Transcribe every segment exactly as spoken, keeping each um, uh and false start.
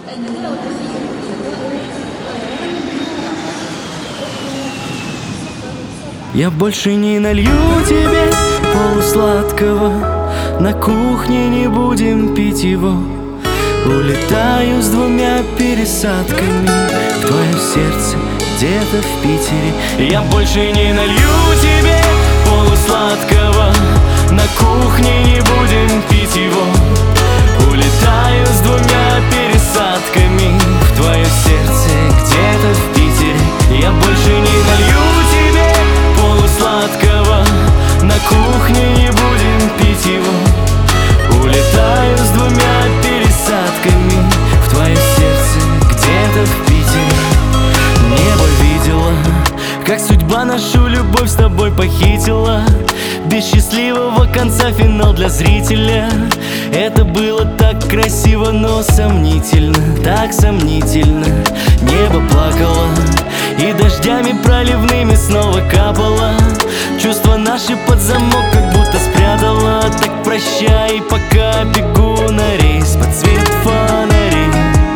Я больше не налью тебе полусладкого, на кухне не будем пить его. Улетаю с двумя пересадками в твое сердце где-то в Питере. Я больше не налью тебе полусладкого, на кухне не будем пить его. Улетаю с двумя пересадками в твое сердце где-то в Питере. Я больше не налью тебе полусладкого, на кухне не будем пить его. Улетаю с двумя пересадками в твое сердце где-то в Питере. Небо видела, как судьба нашу любовь с тобой похитила. Без счастливого конца финал для зрителя. Это было так красиво, но сомнительно, так сомнительно. Небо плакало и дождями проливными снова капало. Чувства наши под замок как будто спрятала. Так прощай, пока бегу на рейс под цвет фонарей.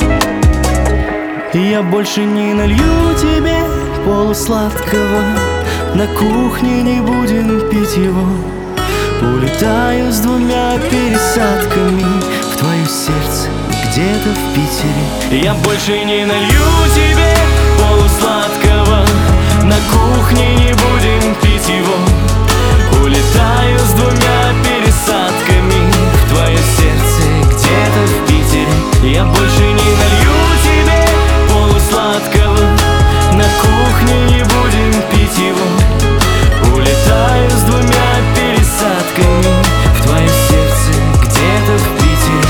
Я больше не налью тебе полусладкого, на кухне не будем пить его. Улетаю с двумя пересадками в твое сердце где-то в Питере. Я больше не налью тебе полусладкого, на кухне не будем пить его. Улетаю с двумя пересадками в твое сердце где-то в Питере. Я больше не налью тебе полусладкого, на кухне не будем пить его. Улетаю с двумя пересадками в твое сердце где-то в Питере.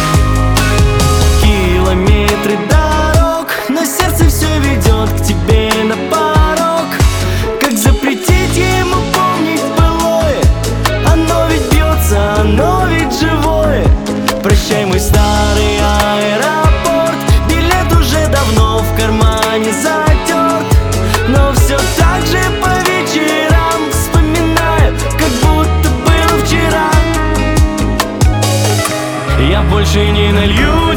Километры дорог, но сердце все ведет к тебе на порог. Как запретить ему помнить былое? Оно ведь бьется, оно ведь живое. Прощай, мой старый аэропорт, билет уже давно в кармане затерт. Но все так же по вечерам вспоминаю, как будто было вчера. Я больше не налью